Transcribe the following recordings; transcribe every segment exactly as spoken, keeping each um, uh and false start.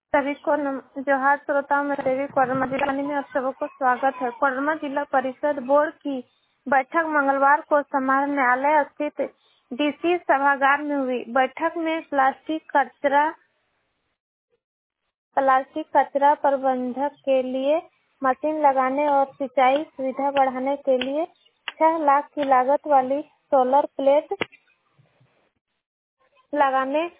सभी को नम- जोहार श्रोताओं में देवी कोडरमा जिला में आप सबको स्वागत है। कोडरमा जिला परिषद बोर्ड की बैठक मंगलवार को समाहरण न्यायालय स्थित डीसी सभागार में हुई। बैठक में प्लास्टिक कचरा प्लास्टिक कचरा प्रबंधन के लिए मशीन लगाने और सिंचाई सुविधा बढ़ाने के लिए छह लाख की लागत वाली सोलर प्लेट लगाने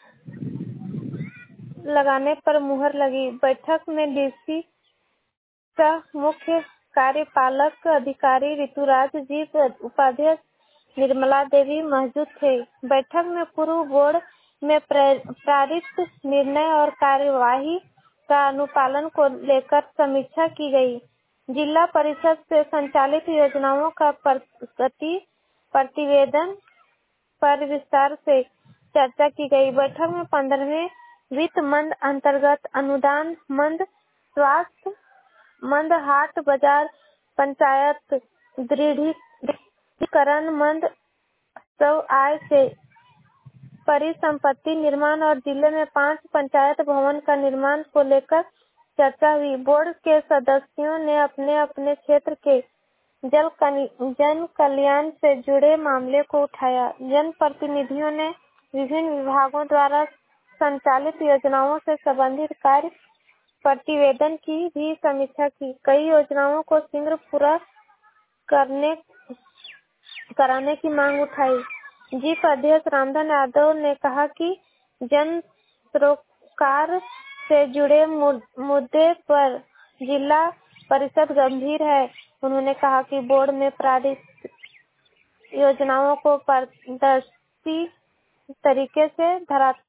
लगाने पर मुहर लगी। बैठक में डीसी सह मुख्य कार्यपालक अधिकारी ऋतुराज जी, उपाध्यक्ष निर्मला देवी मौजूद थे। बैठक में पूर्व बोर्ड में पारित निर्णय और कार्यवाही का अनुपालन को लेकर समीक्षा की गई। जिला परिषद से संचालित योजनाओं का प्रगति प्रतिवेदन पर विस्तार से चर्चा की गई। बैठक में पंद्रहवें वित्त मंद अंतर्गत अनुदान मंद स्वास्थ्य मंद हाट बाजार पंचायत दृढ़ीकरण मंद स्व आय से परिसंपत्ति निर्माण और जिले में पांच पंचायत भवन का निर्माण को लेकर चर्चा हुई। बोर्ड के सदस्यों ने अपने अपने क्षेत्र के जल जन कल्याण से जुड़े मामले को उठाया। जन प्रतिनिधियों ने विभिन्न विभागों द्वारा संचालित योजनाओं से संबंधित कार्य प्रतिवेदन की भी समीक्षा की। कई योजनाओं को शीघ्र पूरा करने कराने की मांग उठाई। जीप अध्यक्ष रामधन यादव ने कहा कि जन सरोकार से जुड़े मुद्दे पर जिला परिषद गंभीर है। उन्होंने कहा कि बोर्ड में पारित योजनाओं को पारदर्शी तरीके से धरा